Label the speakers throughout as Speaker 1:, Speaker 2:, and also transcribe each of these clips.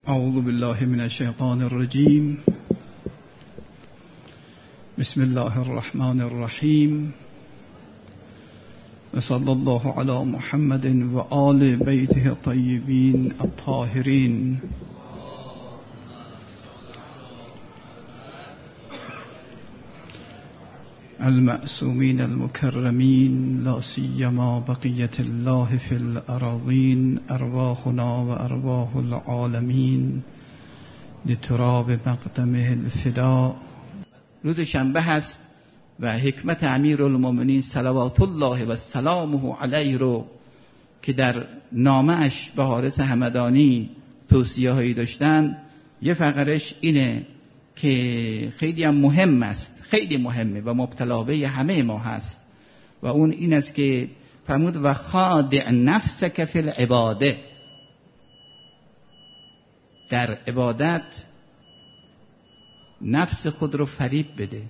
Speaker 1: اعوذ بالله من الشیطان الرجیم. بسم الله الرحمن الرحیم. وصلی الله علی محمد و آل بیته الطیبین الطاهرین. المعصومین المکرمین، لا سیما بقیت الله فی الأراضین، ارواحنا و ارواح العالمین لتراب مقدمه الفداء. روز شنبه هست و حکمت امیرالمومنین صلوات الله و سلامه علیه رو که در نامه اش به حارث همدانی توصیه هایی داشتن، یه فقرش اینه که خیلی هم مهم است، خیلی مهمه و مبتلابه همه ما هست، و اون این است که فرمود و خادع نفسک فی العباده، در عبادت نفس خود رو فریب بده.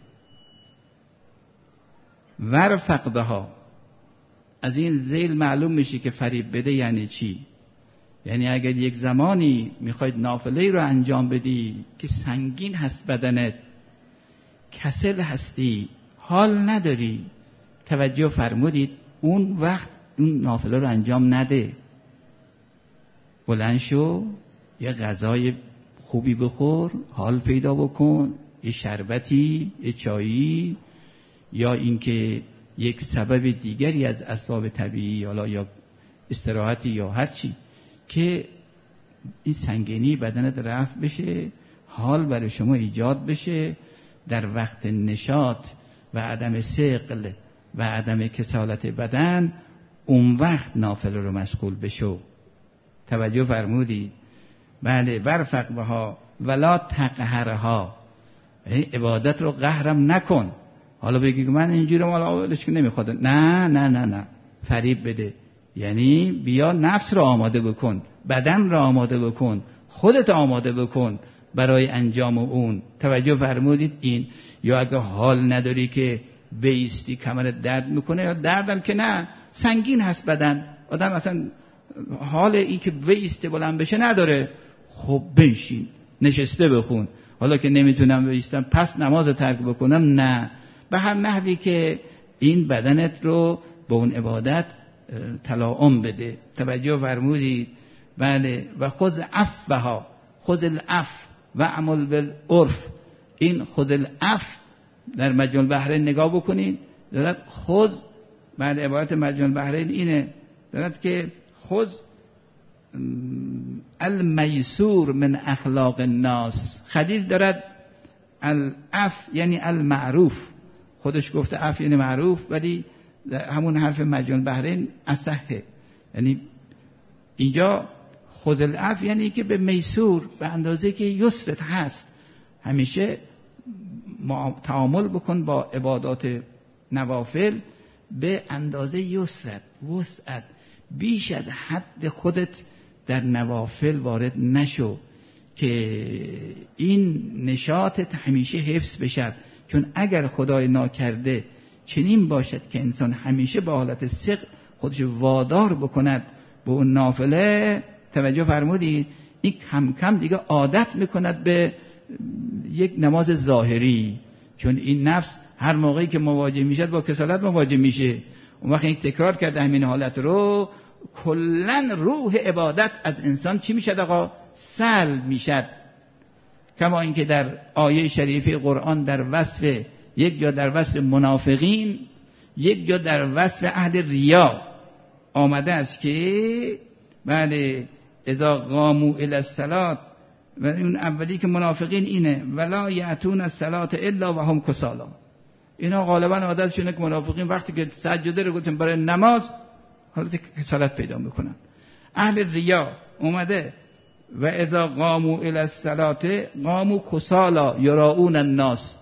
Speaker 1: ورفق بها، از این ذیل معلوم میشه که فریب بده یعنی چی. یعنی اگر یک زمانی میخواید نافله رو انجام بدی که سنگین هست بدنت، کسل هستی، حال نداری، توجه فرمودید اون وقت اون نافله رو انجام نده. بلند شو، یه غذای خوبی بخور، حال پیدا بکن، یه شربتی، یه چایی، یا اینکه یک سبب دیگری از اسباب طبیعی، حالا یا استراحتی یا هر چی که این سنگینی بدنت رفع بشه، حال برای شما ایجاد بشه، در وقت نشاط و عدم ثقل و عدم کسالت بدن، اون وقت نافله رو مشغول بشو. توجه فرمودید؟ بله. ورفق بها ولا تقهرها، عبادت رو قهرم نکن. حالا بگی که من اینجوری مالش که نمیخواد، نه نه نه نه، فریب بده. یعنی بیا نفس رو آماده بکن، بدن رو آماده بکن، خودت آماده بکن برای انجام اون. توجه فرمودید این؟ یا اگه حال نداری که بیستی کمرت درد میکنه، یا دردم که نه، سنگین هست بدن، آدم اصلا حال این که بیسته بلند بشه نداره، خب بنشین نشسته بخون. حالا که نمیتونم بیستم پس نماز ترک بکنم، نه. به هر نحوی که این بدنت رو به اون عبادت تلاعم بده. توجه فرمودید؟ بله. و خذ عفوها، خذ العفو و عمل بالعرف. این خذ العفو در مجموع البحرین نگاه بکنید، دارد خذ، بله، عبارت مجموع البحرین اینه، دارد که خذ المیسور من اخلاق الناس. خلیل دارد العفو یعنی المعروف، خودش گفته عفو یعنی معروف، ولی همون حرف مجموع البحرین اصحه. یعنی اینجا خذ العفو یعنی که به میسور، به اندازه که یسرت هست، همیشه تعامل بکن با عبادات نوافل به اندازه یسرت، وسعت. بیش از حد خودت در نوافل وارد نشو که این نشاطت همیشه حفظ بشد. چون اگر خدای ناکرده چنین باشد که انسان همیشه با حالت ثقل خودش وادار بکند به اون نافله، توجه فرمودید، این کم کم دیگه عادت میکند به یک نماز ظاهری. چون این نفس هر موقعی که مواجه میشد با کسالت مواجه میشه، اون وقت این تکرار کرده همین حالت رو، کلن روح عبادت از انسان چی میشد آقا؟ سلب میشد. کما اینکه در آیه شریفه قرآن در وصف، یک جا در وصف منافقین، یک جا در وصف اهل ریا آمده است که بله اذا قاموا الی الصلاة، و اون اولی که منافقین اینه ولا یأتون الصلاة الا وهم کسالی. اینا غالبا عادتشونه که منافقین وقتی که سجده رو گفتن برای نماز، حالت کسالت پیدا میکنن. اهل ریا اومده و اذا قاموا الی الصلاة قاموا کسالی یراؤون الناس.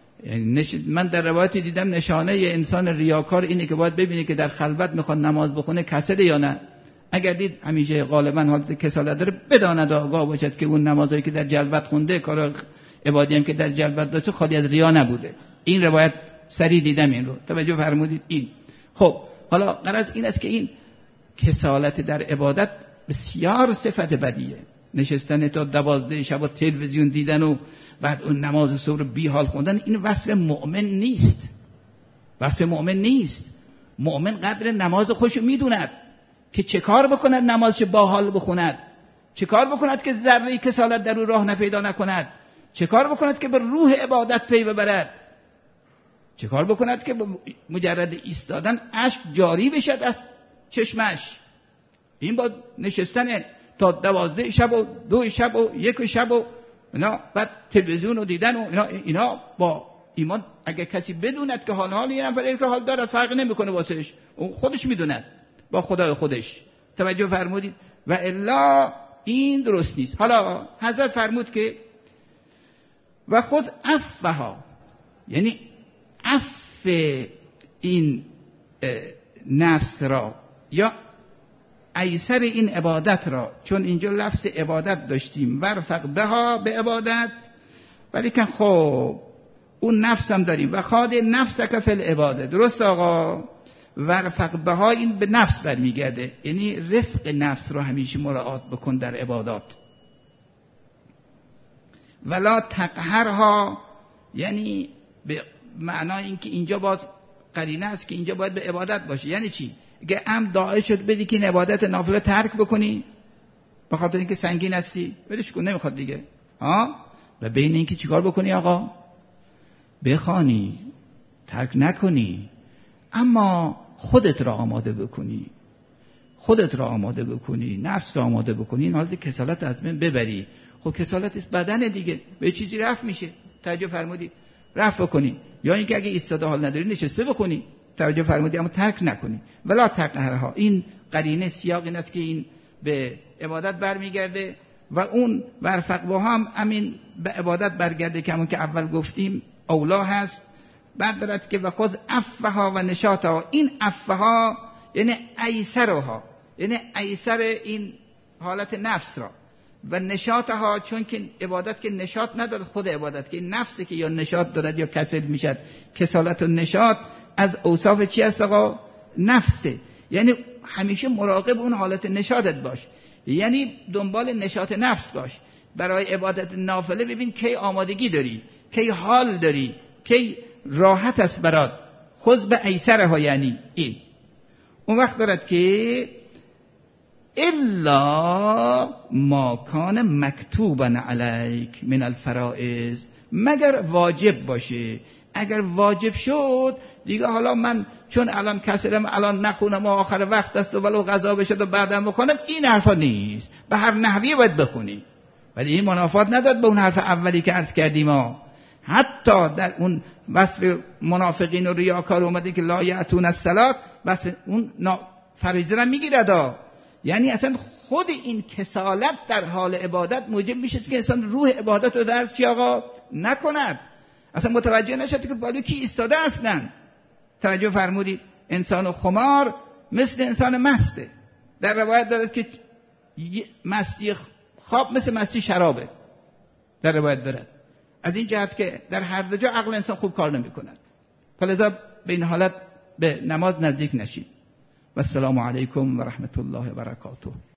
Speaker 1: من در روایتی دیدم نشانه انسان ریاکار اینه که باید ببینه که در خلوت میخواد نماز بخونه کسله یا نه. اگر دید همیشه غالبا حالت کسالت داره، بداند آگاه باشد که اون نمازایی که در جلوت خونده، کار عبادی هم که در جلوت داشته، خالی از ریا نبوده. این روایت سری دیدم این رو. توجه فرمودید؟ این خب حالا غرض این است که این کسالت در عبادت بسیار صفت بدیه. نشستن تا 12 شب و تلویزیون دیدن و بعد اون نماز صبح بی حال خوندن، این وصف مؤمن نیست. وصف مؤمن نیست. مؤمن قدر نماز خوش میدوند که چه کار بکند نمازش با حال بخوند، چه کار بکند که ذره کسالت در او راه نپیدا نکند، چه کار بکند که به روح عبادت پی ببرد، چه کار بکند که مجرد ایستادن اشک جاری بشد از چشمش. این با نشستن تا 12 شب و 2 شب و 1 شب و اینا، بعد تلویزیون رو دیدن و اینا با ایمان. اگر کسی بدوند که حال یه نفر که حال داره فرق نمیکنه واسش، اون خودش میدوند با خدای خودش. توجه فرمودید؟ و الا این درست نیست. حالا حضرت فرمود که و خود عفها، یعنی عف این نفس را یا ایسر این عبادت را، چون اینجا لفظ عبادت داشتیم، ورفق بها به عبادت، ولی که خب اون نفس هم داریم و خاد نفسک فی العباده. درست آقا؟ ورفق بها این به نفس برمیگرده، یعنی رفق نفس رو همیشه مراعات بکن در عبادات. ولا تقهرها، یعنی به معنای این که اینجا باز قرینه است که اینجا باید به عبادت باشه. یعنی چی؟ اگه داعی شد بدی که این عبادت نافله ترک بکنی به خاطر اینکه سنگین هستی، بدش کن، نمیخواد دیگه. و بین اینکه چیکار بکنی آقا؟ بخوانی، ترک نکنی، اما خودت را آماده بکنی، خودت را آماده بکنی، نفس را آماده بکنی، این حالت کسالت از بین ببری. خب کسالت بدن دیگه به چیزی رفع میشه. توجه فرمودی؟ رفع کنی، یا اینکه اگه ایستاده حال نداری نشسته بخونی. توجه فرمودی؟ اما ترک نکنی. ولا تقهرها، این قرینه سیاق این است که این به عبادت برمیگرده و اون ورفق با هم امین به عبادت برگرده که همون که اول گفتیم اولا هست. بعد دارد که و خود عفها و نشاطها، این عفها یعنی ایسرها، یعنی ایسر این حالت نفس را، و نشاطها چون که عبادت که نشاط ندارد، خود عبادت که نفسی که یا نشاط دارد یا کسل میشد. کسالت و نشاط از اوصاف چی است آقا؟ نفسه. یعنی همیشه مراقب اون حالت نشاطت باش، یعنی دنبال نشاط نفس باش برای عبادت نافله. ببین کی آمادگی داری، کی حال داری، کی راحت است برات. خذ به ایسرها، یعنی این. اون وقت دارد که الا ما کان مکتوبا علیک من الفرائض، مگر واجب باشه. اگر واجب شد دیگه حالا من چون الان کسرم الان نخونم و آخر وقت است و ولو قضا بشد و بعدم بخونم، این حرفا نیست. به هر نحوی باید بخونی، ولی این منافات نداد به اون حرف اولی که عرض کردیم. حتی در اون وصف منافقین و ریاکار اومده که لا یأتون الصلاة، وصف اون فریضه را میگیرد. یعنی اصلا خود این کسالت در حال عبادت موجب میشه که انسان روح عبادت رو درک چی آقا نکند، اصلا متوجه نشد که بالو کی ایستاده اصلا. توجه فرمودید؟ انسان خمار مثل انسان مسته. در روایت دارد که مستی خواب مثل مستی شرابه، در روایت دارد. از این جهت که در هر دو جا عقل انسان خوب کار نمی کند. فلذا به این حالت به نماز نزدیک نشید. و السلام علیکم و رحمت الله و برکاته.